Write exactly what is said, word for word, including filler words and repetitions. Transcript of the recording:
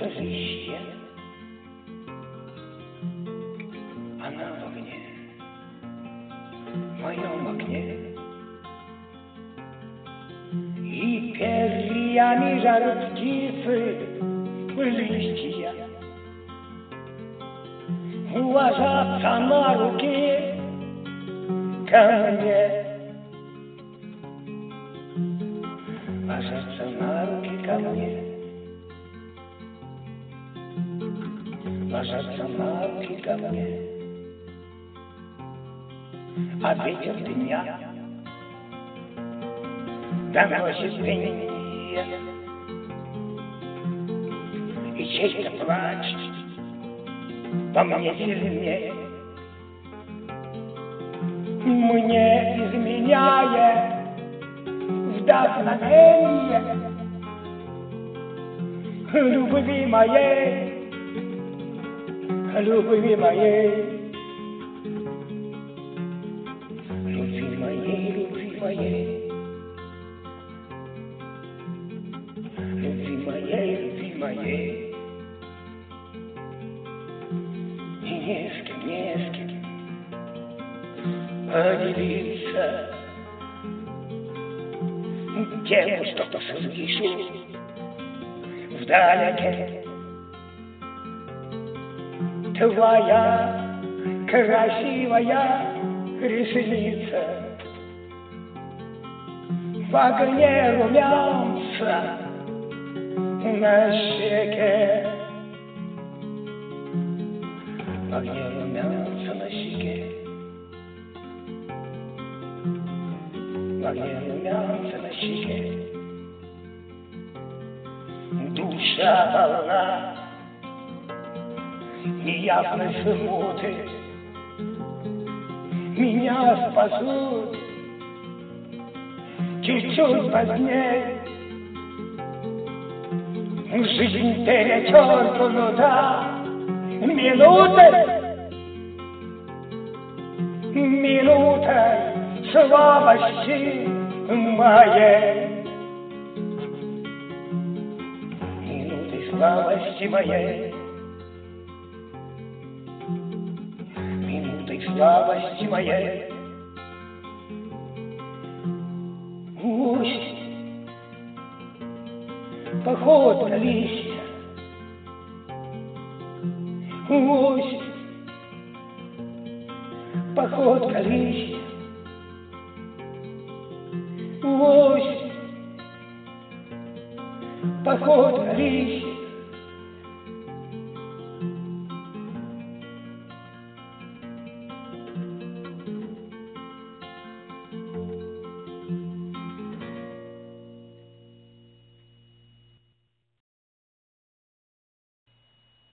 только листья, она в огне, в моем огне. И перьями жарят птицы в листья, ложатся на руки ко мне, ложатся на руки ко мне, ложатся на руки ко мне. А ветер дня доносит пение, и чей-то плач по мне сильнее. Мне изменяя вдохновение любви моей, любви моей, любви моей, любви моей, любви моей, любви моей. И не с кем, не с кем поделиться тем, что слышу вдалеке. Твоя красивая ресница в огне румянца на щеке, в огне румянца на щеке, в огне румянца на щеке. Душа полна неясной смуты, меня спасут чуть-чуть позднее. Жизнь перечеркнута минутой, минутой слабости моей, минутой слабости моей, минутой слабости моей. Осень, поход на листья, осень, поход на листья, осень, поход на листья.